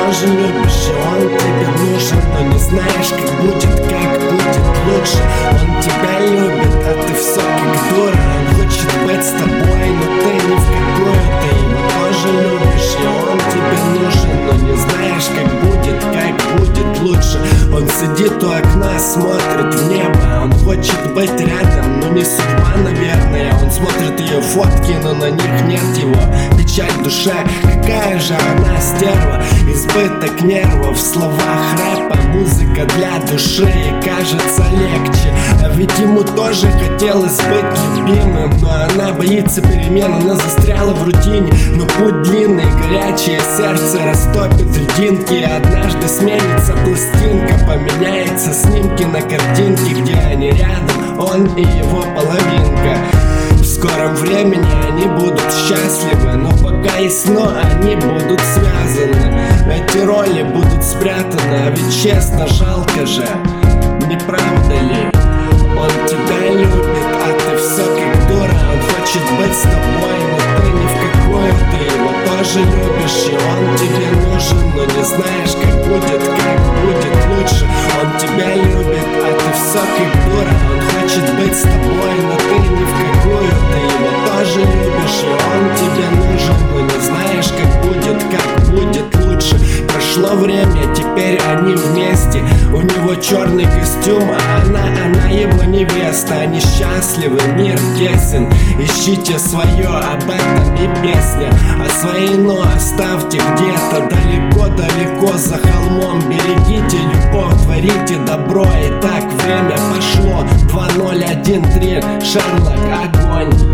тоже любишь, и он тебе нужен, но не знаешь, как будет лучше. Он тебя любит, а ты все как дура. Он хочет быть с тобой, но ты ни в какую. Ты его тоже любишь, и он тебе нужен, но не знаешь, как будет лучше. Он сидит у окна, смотрит в небо. Он хочет быть рядом, но не судьба, наверное. Он смотрит ее фотки, но на них нет его. Печаль в душе, какая же она стерва. Избыток нервов в словах рэпа. Музыка для души, и кажется легче. А ведь ему тоже хотелось быть любимым, но она боится перемен, она застряла в рутине. Но путь длинный, горячее сердце растопит льдинки. Однажды сменится пластинка, поменяется снимки на картинке, где они рядом, он и его половинка. В скором времени они будут счастливы, но пока есть но, они будут связаны. Эти роли будут спрятаны, а ведь честно, жалко же, не правда ли? Он тебя любит, а ты все как дура. Он хочет быть с тобой, но ты ни в какую. Ты его тоже любишь, и он тебе нужен, но не знаешь, как будет лучше. Он тебя любит, а ты все как дура. Он хочет быть с тобой, но ты ни в какую. Ты его тоже любишь, и он тебе нужен, но не знаешь, как будет лучше. Прошло время, теперь они вместе. У него черный костюм, а она его невеста. Они счастливы, мир тесен. Ищите свое, об этом и песня. А свои но оставьте где-то далеко за холмом. Берегите любовь, творите добро. И так время пошло. 2013, Шерлок, огонь.